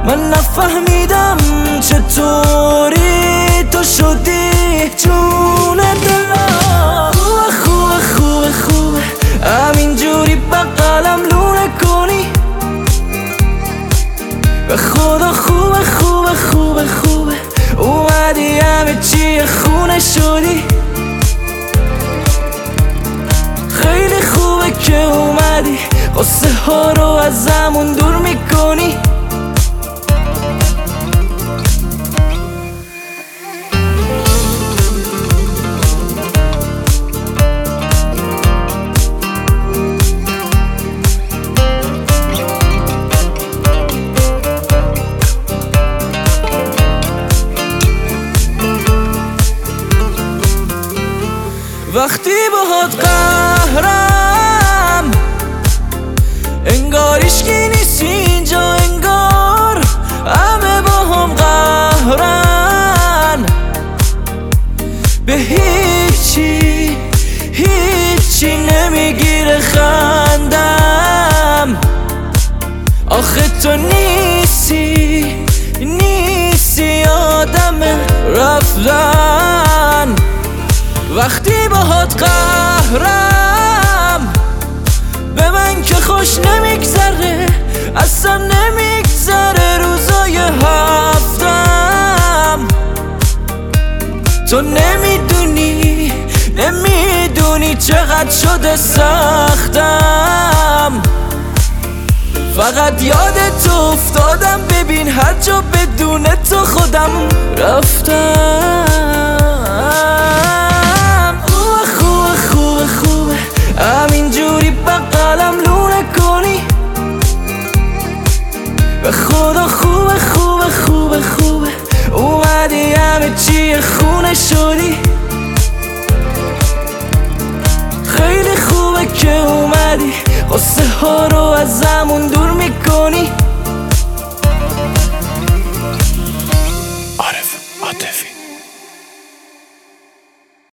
من نفهمیدم چطوری تو شدی جون دلم. خوبه خوبه خوبه خوبه همینجوری بغلم لونه کنی، به خدا خوبه خوبه خوبه خوبه اومدی همه چی خونه شدی. خیلی خوبه که اومدی قصه ها رو ازمون دور میکنی. وقتی باهات قهرم انگار هیچکی نیست اینجا، انگار همه با هم قهرن. به هیچی نمیگیره خندم. آخه تو نیستی آدم رفتن. وقتی باهات قهرم به من که خوش نمیگذره، اصلا نمیگذره روزای هفتم. تو نمیدونی چقدر شده سختم. فقط یادت افتادم، ببین هر جا بدون تو خودم رفتم. خوبه همینجوری بغلم لونه کنی، به خدا خوبه خوبه خوبه خوبه اومدی همه چی خونه شدی. خیلی خوبه که اومدی قصه ها رو ازمون دور میکنی.